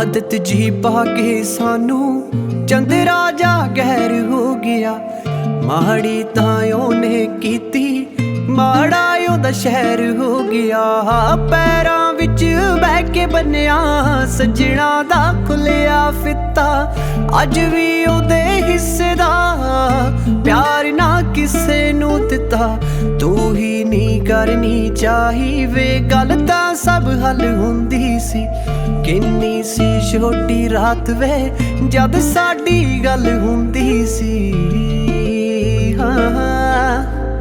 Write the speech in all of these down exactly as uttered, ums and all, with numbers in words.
आदत जी पा के सानू चंद राजा गैर हो गया। माड़ी तां ने कीती माड़ा ओदा शहर हो गया। पैरां विच बह के बन्निया सजना दा खुलिया फित्ता। अज भी ओदे हिस्से दा प्यार ना किसे नू दिता। तू ही नहीं करनी चाही वे गल तां सब हल हुंदी सी। किन्नी सी छोटी रात वे जद साडी गल हुंदी सी। हाँ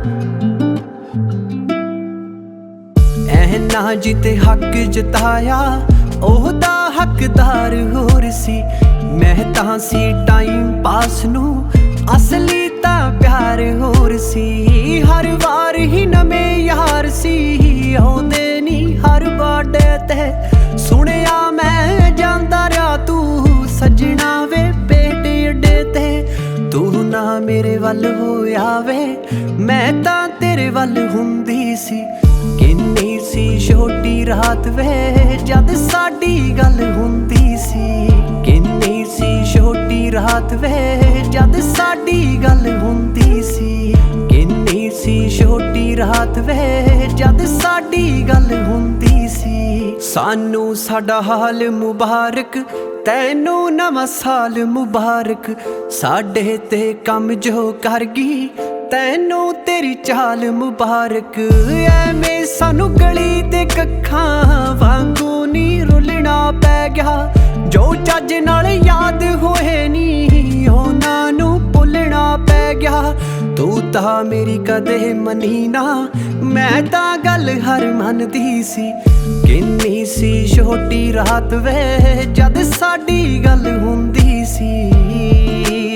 ऐना जिते हक जताया ओहदा हकदार होर सी। मैं तां सी टाइम पास नू असली तां प्यार होर सी। हर वार ही नवें यार सी आउंदे नी हर बाडे ते। सुनिया मैं जांदा रहा तू सजना वे पेट अड्डे ते। तू ना मेरे वल होया वे मैं तां तेरे वल हुंदी सी। किन्नी सी छोटी रात वे जद साडी गल हुंदी सी। किन्नी सी छोटी रात वे जद साडी गल हुंदी सी। किन्नी सी छोटी रात वे जद साडी गल हुंदी सी। सानू साडा हाल मुबारक तैनू नवां साल मुबारक। साडे ते कम जो कर गई तैनू तेरी चाल मुबारक। ऐवें सानू गली दे कक्खां वांगू नी रुलना पै गया। जो चज नाल याद होए नी उन्हां नू भुलना पै गया। तू तां मेरी कदे मनी ना मैं तां गल हर मनदी सी। किन्नी सी छोटी रात वे जद साडी गल हुंदी सी।